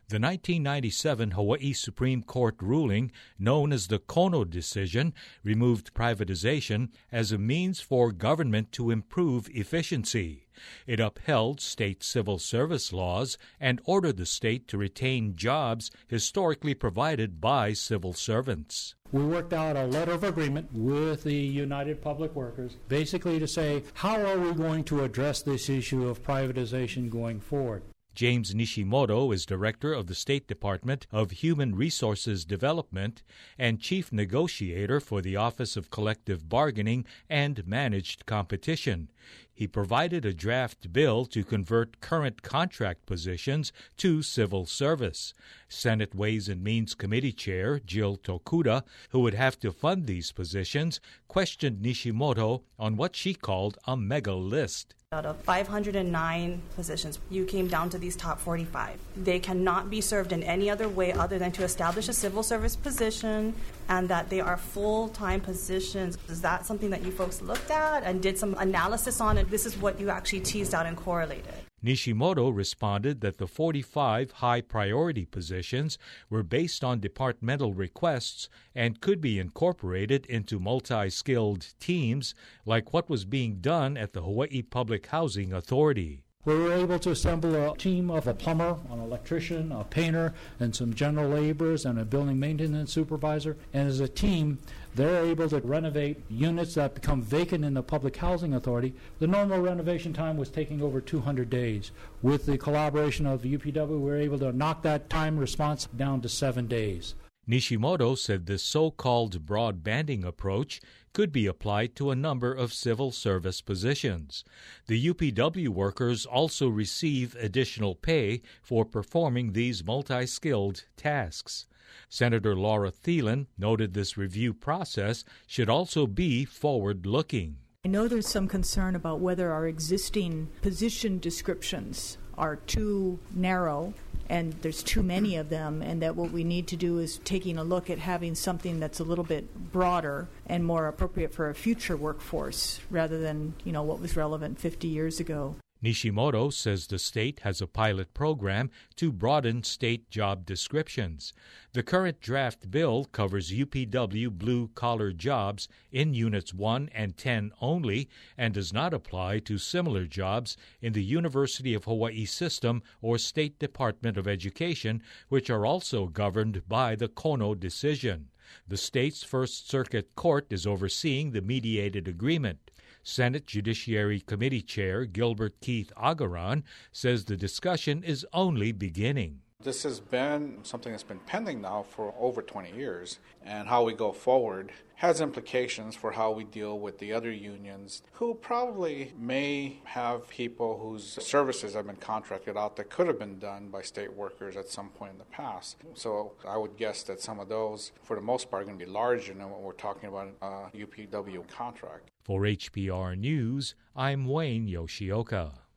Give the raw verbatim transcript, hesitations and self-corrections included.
The nineteen ninety-seven Hawaii Supreme Court ruling, known as the Kono decision, removed privatization as a means for government to improve efficiency. It upheld state civil service laws and ordered the state to retain jobs historically provided by civil servants. We worked out a letter of agreement with the United Public Workers, basically to say, how are we going to address this issue of privatization going forward? James Nishimoto is director of the State Department of Human Resources Development and chief negotiator for the Office of Collective Bargaining and Managed Competition. He provided a draft bill to convert current contract positions to civil service. Senate Ways and Means Committee Chair Jill Tokuda, who would have to fund these positions, questioned Nishimoto on what she called a mega list. Out of five hundred nine positions, you came down to these top forty-five. They cannot be served in any other way other than to establish a civil service position, and that they are full-time positions. Is that something that you folks looked at and did some analysis on, and this is what you actually teased out and correlated? Nishimoto responded that the forty-five high-priority positions were based on departmental requests and could be incorporated into multi-skilled teams like what was being done at the Hawaii Public Housing Authority. We were able to assemble a team of a plumber, an electrician, a painter, and some general laborers, and a building maintenance supervisor. And as a team, they're able to renovate units that become vacant in the Public Housing Authority. The normal renovation time was taking over two hundred days. With the collaboration of the U P W, we were able to knock that time response down to seven days. Nishimoto said this so-called broad banding approach could be applied to a number of civil service positions. The U P W workers also receive additional pay for performing these multi-skilled tasks. Senator Laura Thielen noted this review process should also be forward-looking. I know there's some concern about whether our existing position descriptions are too narrow and there's too many of them, and that what we need to do is taking a look at having something that's a little bit broader and more appropriate for a future workforce rather than, you know, what was relevant fifty years ago. Nishimoto says the state has a pilot program to broaden state job descriptions. The current draft bill covers U P W blue-collar jobs in Units one and ten only and does not apply to similar jobs in the University of Hawaii system or State Department of Education, which are also governed by the Kono decision. The state's First Circuit Court is overseeing the mediated agreement. Senate Judiciary Committee Chair Gilbert Keith Agaran says the discussion is only beginning. This has been something that's been pending now for over twenty years, and how we go forward has implications for how we deal with the other unions who probably may have people whose services have been contracted out that could have been done by state workers at some point in the past. So I would guess that some of those, for the most part, are going to be larger than what we're talking about a U P W contract. For H P R News, I'm Wayne Yoshioka.